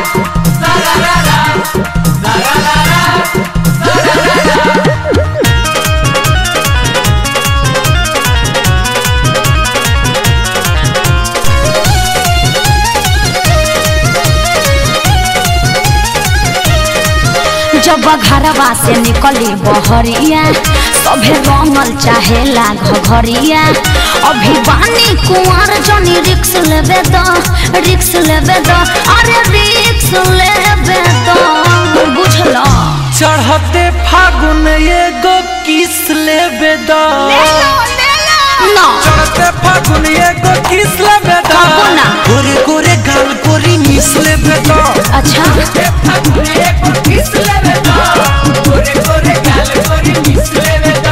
जब घरवा से निकली बहरिया सभे रंगल चाहेला घघरिया। अभी बानी कुंवर जनी रिक्स लेबे द अरे रिक्स लेबे द बुझल। चढ़ते फागुन एगो किस लेबे द चढ़ते फागुन एगो किस लेबे द गोरे गोरे गाल गोरी मिस लेबे द। अच्छा फागुन एगो किस लेबे द गोरे गोरे गाल गोरी मिस लेबे द।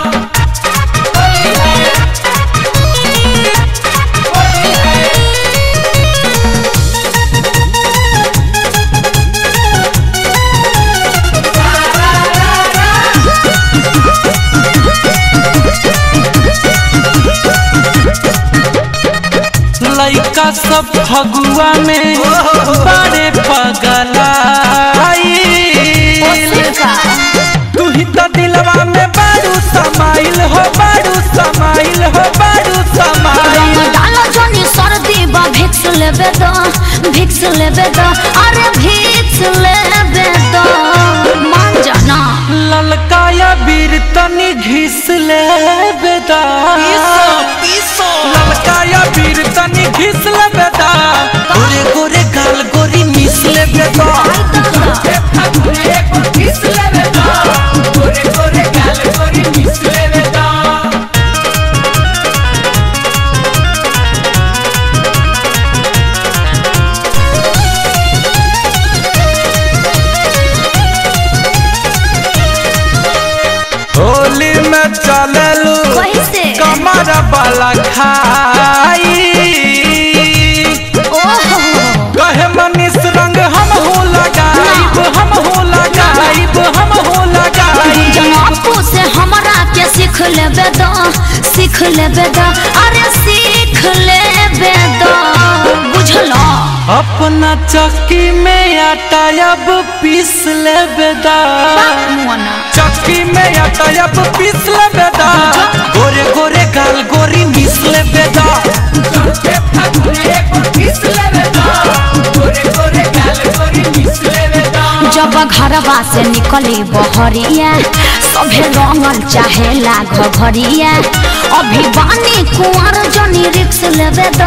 लइका सब फगुआ में बड़े पगला तू ही तो दिलवा में बारू समाइल हो बारू समाइल हो बारू समाइल। डालो जनी सर्दी बा भिक्स लेबे द अरे भिक्स लेबे द मान जाना। ललका या बीर तनी घिस लेबे द ललका या बीर तनी घिस लेबे द गोरे गोरे गाल गोरी मिस लेबे द। घिस लेबे द गोरे गोरे गाल गोरी मिस लेबे द। होली में चललू कमर वाला खाई कहे मनीष रंग हम हो लगाइब आपू से हमरा के सीख लेबे द अरे सीख लेबे द बुझल। अपना चक्की में आटा अब पीस लेबे द चक्की में आटा अब पीस लेबे द गोरे गोरे गाल गोरी मिस लेबे द। जब घरवा से निकली बहरिया सभे रंगल चाहेला घघरिया। अभी बानी कुंवर जनी रिक्स लेबे द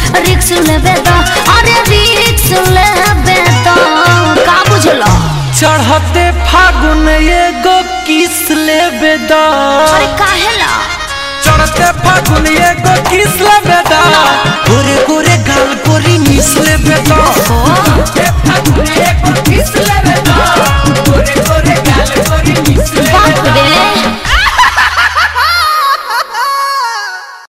अरे रिक्स लेबे द का बुझल। चढ़ते फागुन एगो किस लेबे द अरे काहेला चढ़ते फागुन एगो किस लेबे द